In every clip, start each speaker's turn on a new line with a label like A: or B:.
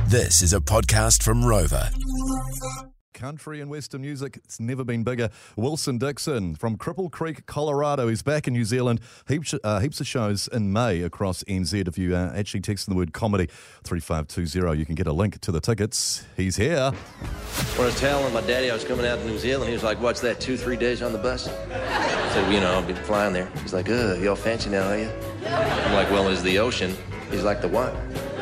A: This is a podcast from Rover.
B: Country and Western music, it's never been bigger. Wilson Dixon from Cripple Creek, Colorado. He's back in New Zealand. Heaps of shows in May across NZ. If you actually text the word comedy 3520, you can get a link to the tickets. He's here.
C: When I was telling my daddy I was coming out to New Zealand, he was like, "What's that, 2-3 days on the bus?" I said, I've been flying there. He's like, "You all fancy now, are you?" I'm like, "Well, is the ocean?" He's like, "The what?"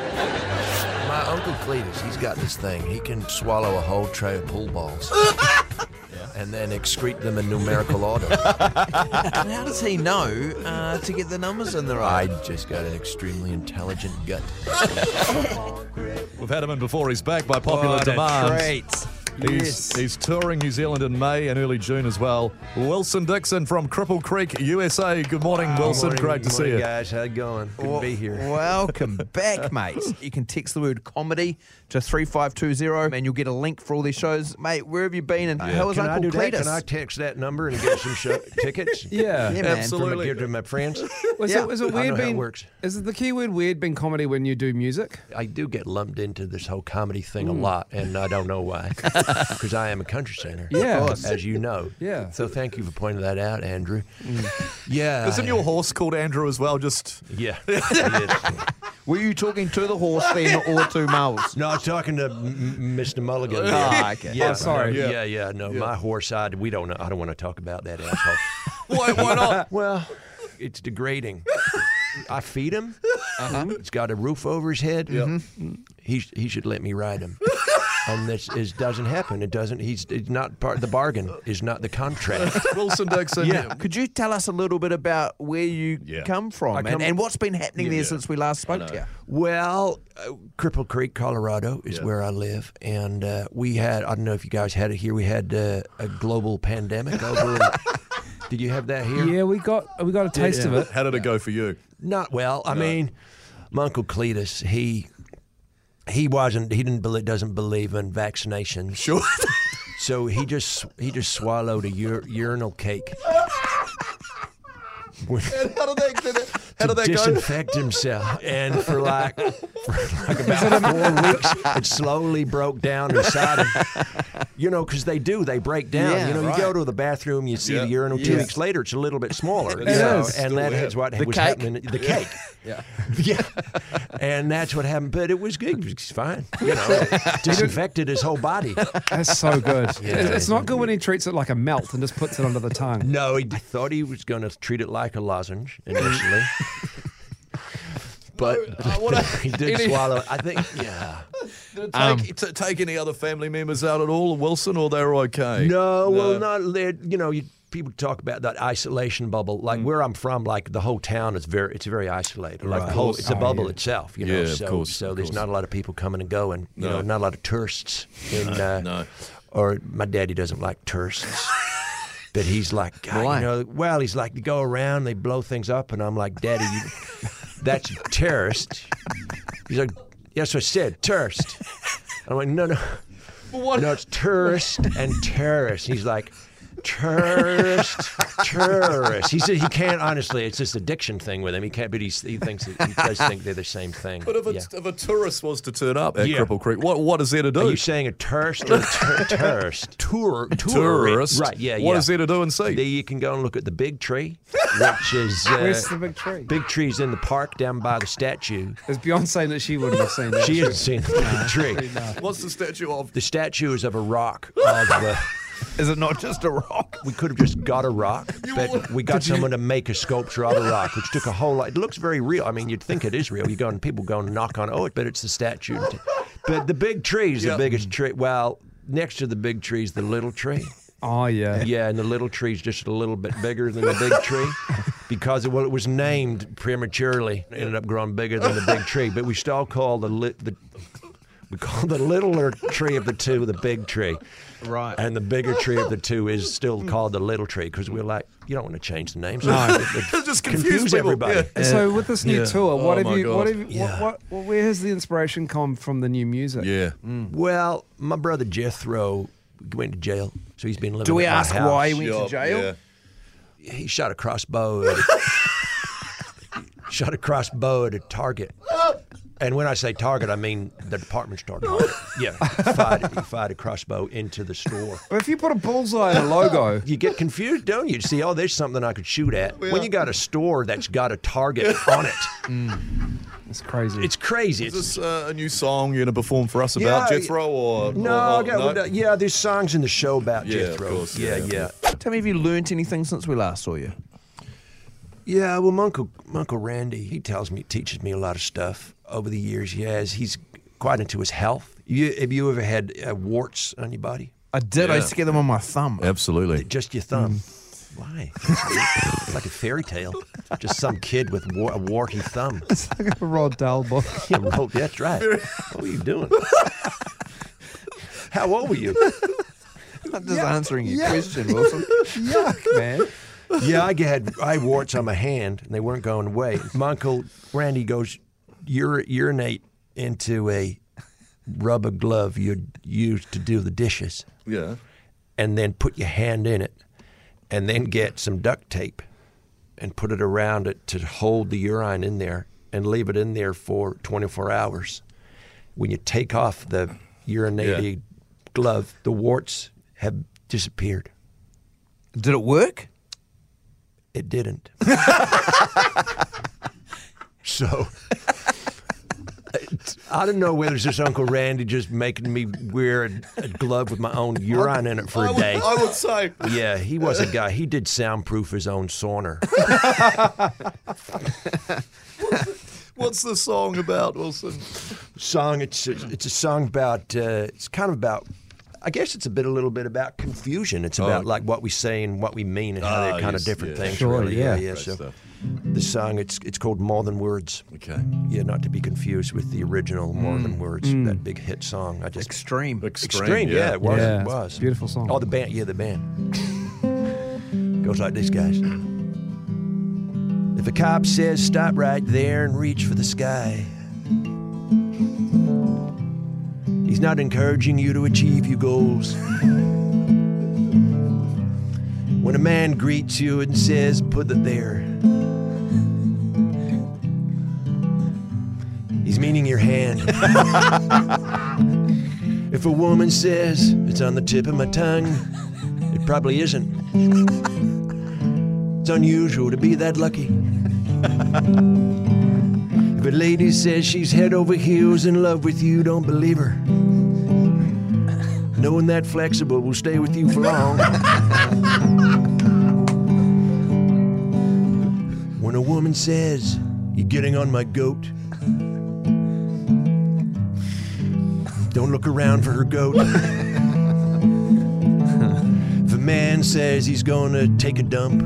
C: My Uncle Cletus, he's got this thing. He can swallow a whole tray of pool balls and then excrete them in numerical order.
D: And how does he know to get the numbers in the right?
C: I just got an extremely intelligent gut.
B: We've had him in before. He's back by popular demand. He's touring New Zealand in May and early June as well. Wilson Dixon from Cripple Creek, USA. Good morning, Wilson. Great to see you.
C: Guys, how you going? Good to be here.
D: Welcome back, mate. You can text the word comedy to 3520 and you'll get a link for all these shows. Mate, where have you been and how was Uncle Cletus?
C: Can I text that number and get some tickets?
E: Yeah,
D: man.
B: Absolutely.
C: Give to my friends.
E: Was it weird being?
C: Works.
E: Is it the key word weird being comedy when you do music?
C: I do get lumped into this whole comedy thing a lot, and I don't know why. Because I am a country singer,
E: Yeah.
C: as you know.
E: Yeah.
C: So thank you for pointing that out, Andrew. Yeah.
B: Isn't your horse called Andrew as well? Just
C: Yeah. He is.
D: Were you talking to the horse then or to Moles?
C: No, I was talking to Mr. Mulligan.
D: Okay.
C: Yeah,
E: Oh, sorry.
C: No, my horse side, we don't know. I don't want to talk about that asshole.
B: why not?
C: Well, it's degrading. I feed him. He's got a roof over his head. He should let me ride him. And this doesn't happen. It doesn't. He's not part of the bargain. Is not the contract.
B: Wilson Dixon.
C: Yeah.
D: Could you tell us a little bit about where you come from and what's been happening there since we last spoke to you?
C: Well, Cripple Creek, Colorado is where I live, and we had. I don't know if you guys had it here. We had a global pandemic over. Did you have that here?
E: Yeah, we got a taste of it.
B: How did it go for you?
C: Not well. I mean, my Uncle Cletus, he doesn't believe in vaccinations.
B: Sure.
C: So he just swallowed a urinal cake.
B: How did that go?
C: Disinfect himself, and for like about 4 weeks, it slowly broke down inside him. Because they break down.
D: Yeah,
C: You go to the bathroom, you see the urinal. 2 weeks later, it's a little bit smaller.
E: It is.
C: And that's what was happening. The cake. Yeah, and that's what happened. But it was good. It was fine. Disinfected his whole body.
E: That's so good.
C: Yeah.
E: It's not good when he treats it like a melt and just puts it under the tongue.
C: No, I thought he was going to treat it like a lozenge initially. But he did swallow it. I think,
B: Did it take any other family members out at all, Wilson, or they were okay?
C: No, well, not. People talk about that isolation bubble. Like where I'm from, like the whole town is very isolated. Like the whole, it's a bubble itself.
B: Yeah,
C: so,
B: of course.
C: So there's not a lot of people coming and going. Not a lot of tourists.
B: No.
C: Or my daddy doesn't like tourists. But he's like, God, he's like, they go around, they blow things up, and I'm like, Daddy, that's terrorist. He's like, yes, I said tourist. I'm like, no, it's tourist and terrorist. He's like, tourist. He said he can't, honestly, it's just a diction thing with him. He can't, but he thinks he does think they're the same thing.
B: But if a tourist was to turn up at Cripple Creek, what is there to do?
C: Are you saying a tourist or a tourist?
B: Tourist?
C: Right, yeah.
B: What is there to do and see?
C: You can go and look at the big tree, which is...
E: Where's the big tree?
C: Big tree's in the park down by the statue.
E: Is Beyonce saying that she wouldn't have seen that?
C: She hasn't seen the big tree.
B: What's the statue of?
C: The statue is of a rock.
D: Is it not just a rock?
C: We could have just got a rock, but we got someone to make a sculpture of a rock, which took a whole lot. It looks very real. I mean, you'd think it is real. People go and knock on it, but it's the statue. But the big tree is the biggest tree. Well, next to the big tree is the little tree.
E: Oh, yeah.
C: Yeah, and the little tree's just a little bit bigger than the big tree because it was named prematurely. It ended up growing bigger than the big tree, but we still call the littler tree of the two the big tree.
D: Right.
C: And the bigger tree of the two is still called the little tree because we're like, you don't want to change the names. No.
B: Just confuse people.
C: everybody.
B: Yeah.
E: So with this new tour, where has the inspiration come from the new music?
B: Yeah.
C: Well, my brother Jethro went to jail, so he's been living
D: Do we
C: at my
D: ask
C: house.
D: why he went to jail?
B: Yeah.
C: He shot a crossbow at a target. And when I say target, I mean the department store target. Yeah, he fired a crossbow into the store.
E: But if you put a bullseye in a logo,
C: you get confused, don't you? You see, there's something I could shoot at. When you got a store that's got a target on it.
E: It's crazy.
C: It's crazy.
B: Is this a new song you're going to perform for us about Jethro? Or
C: no?
B: No?
C: Yeah, there's songs in the show about Jethro.
B: Of course,
C: Yeah.
D: Tell me, have you learnt anything since we last saw you?
C: Yeah, well, my Uncle Randy, he teaches me a lot of stuff over the years. He's quite into his health. Have you ever had warts on your body?
D: I did. I used to get them on my thumb.
B: Absolutely.
C: Just your thumb. Why? It's like a fairy tale. Just some kid with a warty thumb.
E: It's like a Rod Dahl book.
C: Yeah, that's right. What were you doing? How old were you?
D: I'm just answering your question, Wilson.
E: Yuck, man.
C: Yeah, I had warts on my hand, and they weren't going away. My Uncle Randy goes, urinate into a rubber glove you'd use to do the dishes.
B: Yeah.
C: And then put your hand in it, and then get some duct tape and put it around it to hold the urine in there and leave it in there for 24 hours. When you take off the urinating glove, the warts have disappeared.
D: Did it work?
C: It didn't. So I don't know whether it's just Uncle Randy just making me wear a glove with my own urine in it for a day.
B: I would say.
C: Yeah, he was a guy. He did soundproof his own sauna.
B: What's the song about, Wilson?
C: It's a song about. It's kind of about. I guess it's a little bit about confusion. It's about like what we say and what we mean and how they're kind of different things.
E: Sure,
C: really.
E: yeah.
B: Great
C: So
B: stuff.
C: the song it's called More Than Words.
B: Okay.
C: Yeah, not to be confused with the original More Than Words, that big hit song.
D: Extreme.
C: Extreme, yeah, it was.
E: Yeah,
C: It
E: it's
C: was.
E: a beautiful song.
C: Oh, the band, the band. Goes like this, guys. If a cop says stop right there and reach for the sky, he's not encouraging you to achieve your goals. When a man greets you and says put it there, he's meaning your hand. If a woman says it's on the tip of my tongue, it probably isn't. It's unusual to be that lucky. If a lady says she's head over heels in love with you, don't believe her. Knowing that flexible will stay with you for long. When a woman says you're getting on my goat, don't look around for her goat. If a man says he's gonna take a dump,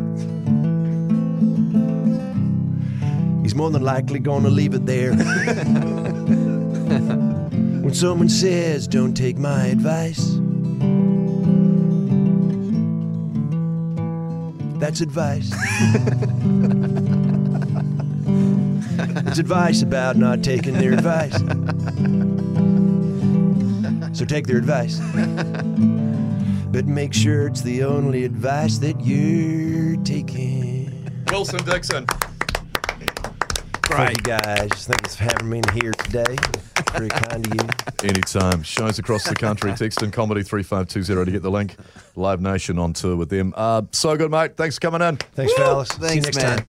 C: he's more than likely gonna leave it there. When someone says don't take my advice, that's advice. It's advice about not taking their advice. So take their advice. But make sure it's the only advice that you're taking.
B: Wilson Dixon.
C: Thank you guys. Thanks for having me in here today. Very kind of you.
B: Anytime. Shows across the country. Text in Comedy 3520 to get the link. Live Nation on tour with them. So good, mate. Thanks for coming in.
C: Thanks, fellas.
D: Thanks,
C: See you next
D: man.
C: time.